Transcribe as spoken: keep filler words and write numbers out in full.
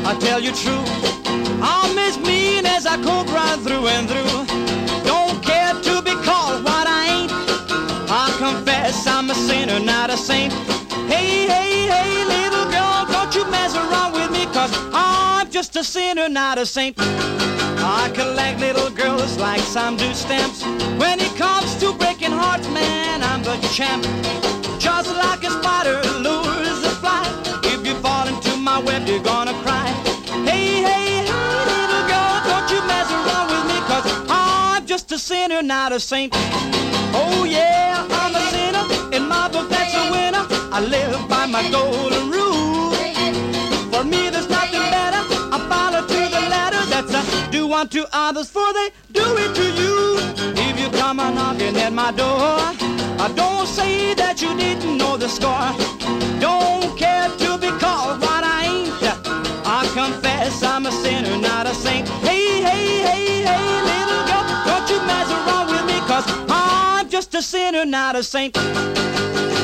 I tell you true, I'm as mean as a cobra through and through. Don't care to be called what I ain't. I confess I'm a sinner, not a saint. Hey, hey, hey, little girl, don't you mess around with me, 'cause I'm just a sinner, not a saint. I collect little girls like some do stamps. When it comes to breaking hearts, man, I'm the champ. Just like a spider lures a fly, if you fall into my web, you're gonna cry. Hey, hey, hey, little girl, don't you mess around with me, 'cause I'm just a sinner, not a saint. Oh yeah, I'm a sinner, in my book that's a winner. I live by my golden rule. For me there's nothing better, I follow to the letter. That's a do unto others for they do it to you. If you come a knocking at my door, I don't say that you didn't know the score. Don't care to be called what I ain't. I confess I'm a sinner, not a saint. Hey, hey, hey, hey, little girl, don't you mess around with me, 'cause I'm just a sinner, not a saint.